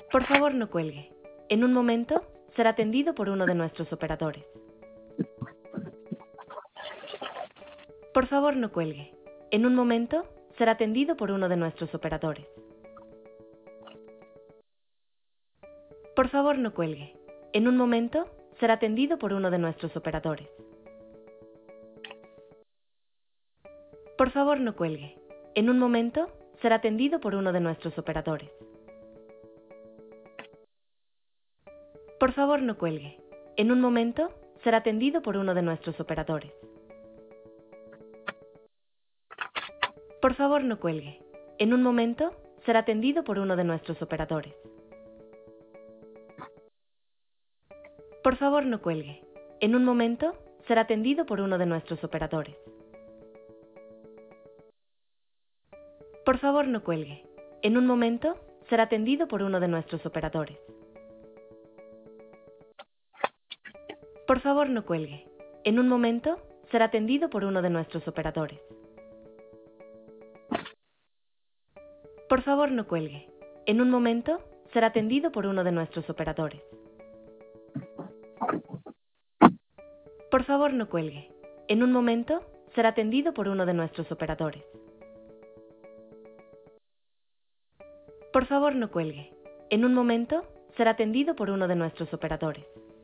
Por favor, no cuelgue. En un momento será atendido por uno de nuestros operadores. Por favor, no cuelgue. En un momento será atendido por uno de nuestros operadores. Por favor, no cuelgue. En un momento será atendido por uno de nuestros operadores. Por favor, no cuelgue. En un momento será atendido por uno de nuestros operadores. Por favor, no cuelgue. En un momento será atendido por uno de nuestros operadores. Por favor, no cuelgue. En un momento será atendido por uno de nuestros operadores. Por favor, no cuelgue. En un momento será atendido por uno de nuestros operadores. Por favor, no cuelgue. En un momento será atendido por uno de nuestros operadores. Por favor, no cuelgue. En un momento será atendido por uno de nuestros operadores. Por favor, no cuelgue. En un momento será atendido por uno de nuestros operadores. Por favor, no cuelgue. En un momento será atendido por uno de nuestros operadores. Por favor, no cuelgue. En un momento será atendido por uno de nuestros operadores.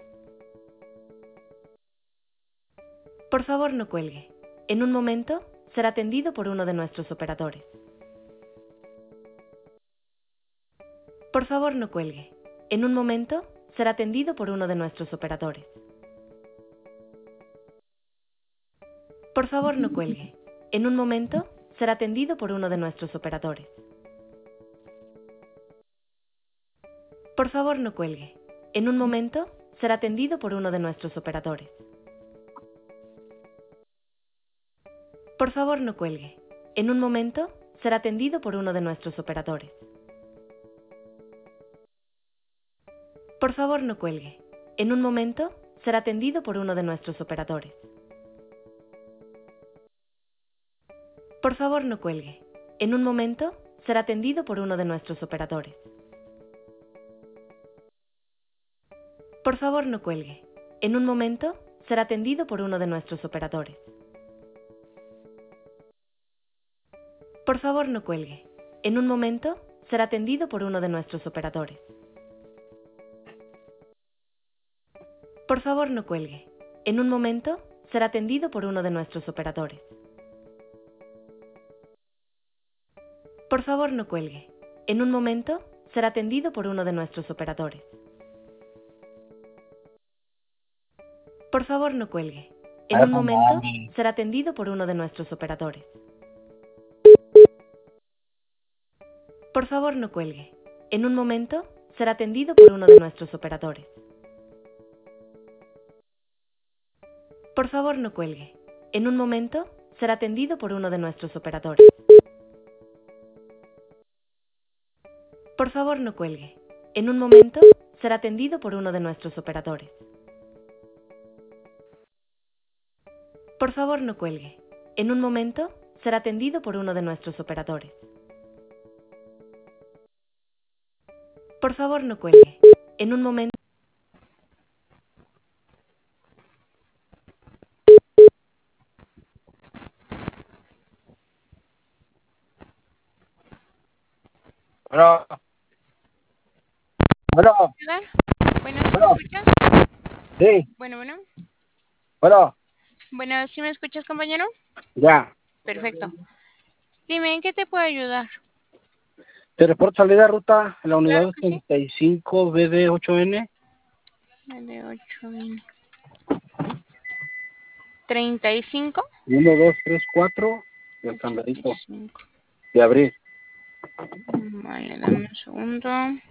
Por favor, no cuelgue. En un momento será atendido por uno de nuestros operadores. Por favor, no cuelgue. En un momento será atendido por uno de nuestros operadores. Por favor, no cuelgue. En un momento será atendido por uno de nuestros operadores. Por favor, no cuelgue. En un momento será atendido por uno de nuestros operadores. Por favor, no cuelgue. En un momento será atendido por uno de nuestros operadores. Por favor, no cuelgue. En un momento será atendido por uno de nuestros operadores. Por favor, no cuelgue. En un momento será atendido por uno de nuestros operadores. Por favor, no cuelgue. En un momento será atendido por uno de nuestros operadores. Por favor, no cuelgue. En un momento será atendido por uno de nuestros operadores. Por favor, no cuelgue. En un momento será atendido por uno de nuestros operadores. Por favor, no cuelgue. En un momento será atendido por uno de nuestros operadores. Por favor, no cuelgue. En un momento será atendido por uno de nuestros operadores. Por favor, no cuelgue. En un momento será atendido por uno de nuestros operadores. Por favor, no cuelgue. En un momento será atendido por uno de nuestros operadores. Por favor, no cuelgue. En un momento será atendido por uno de nuestros operadores. Por favor, no cuelgue. En un momento será atendido por uno de nuestros operadores. Por favor, no cuelgue. En un momento. Bueno, bueno, Hola. Bueno, ¿sí me bueno, escuchas? sí, Bueno, bueno. bueno, Bueno, ¿sí me escuchas, compañero? ya. Perfecto. Dime, ¿en qué te puedo ayudar? Te reporto salida de ruta en la Claro unidad que sí. 35 BD8N. L8 35. 1, 2, 3, 4. El candadito 85. de abrir. Vale, dame un segundo.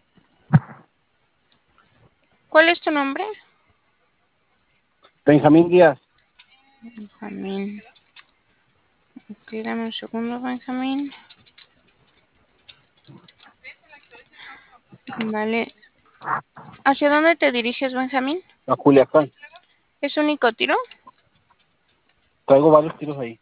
¿Cuál es tu nombre? Benjamín Díaz. Benjamín. Ok, dame un segundo, Benjamín. Vale. ¿Hacia dónde te diriges, Benjamín? A Culiacán. ¿Es único tiro? Traigo varios tiros ahí.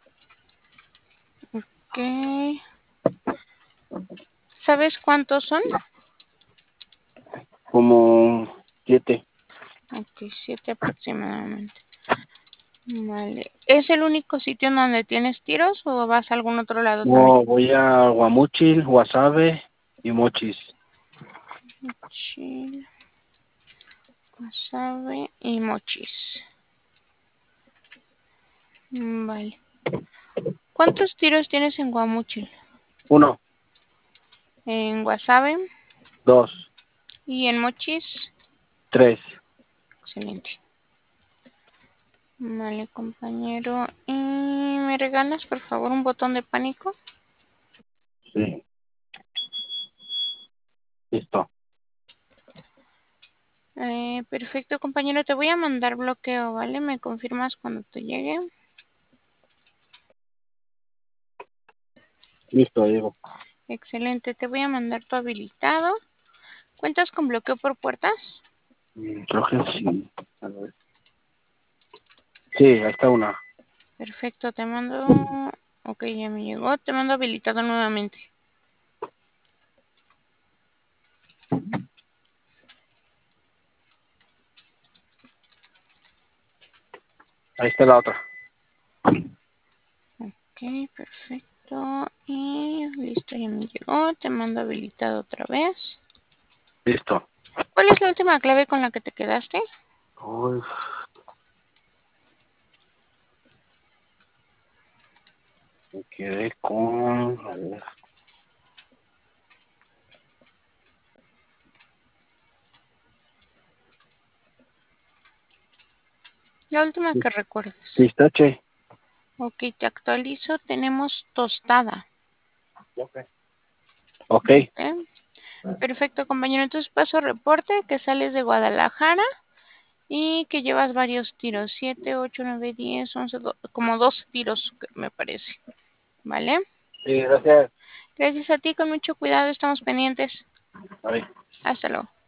Ok. ¿Sabes cuántos son? Como 7. Ok, 7 aproximadamente. Vale. ¿Es el único sitio en donde tienes tiros o vas a algún otro lado también? No, voy a Guamuchil, Guasave y Mochis. Chile, wasabi y mochis. Vale. ¿Cuántos tiros tienes en Guamuchil? 1, En wasabi 2, y en mochis. 3. Excelente. Vale, compañero. ¿Y me regalas, por favor, un botón de pánico? Sí. Listo. Perfecto, compañero. Te voy a mandar bloqueo, ¿vale? ¿Me confirmas cuando te llegue? Listo, Diego. Excelente. Te voy a mandar tu habilitado. ¿Cuentas con bloqueo por puertas? Creo que sí. A ver. Sí, ahí está una. Perfecto, te mando... Ok, ya me llegó. Te mando habilitado nuevamente. Ahí está la otra. Ok, perfecto. Y listo, ya me llegó. Te mando habilitado otra vez. Listo. ¿Cuál es la última clave con la que te quedaste? Uy, me quedé con... A ver. La última que recuerdes. Pistache. Ok, te actualizo. Tenemos tostada. Ok. ¿Eh? Perfecto, compañero. Entonces paso reporte que sales de Guadalajara y que llevas varios tiros. 7, 8, 9, 10, 11, como 12 tiros, me parece. ¿Vale? Sí, gracias. Gracias a ti, con mucho cuidado, estamos pendientes. Ahí. Hasta luego.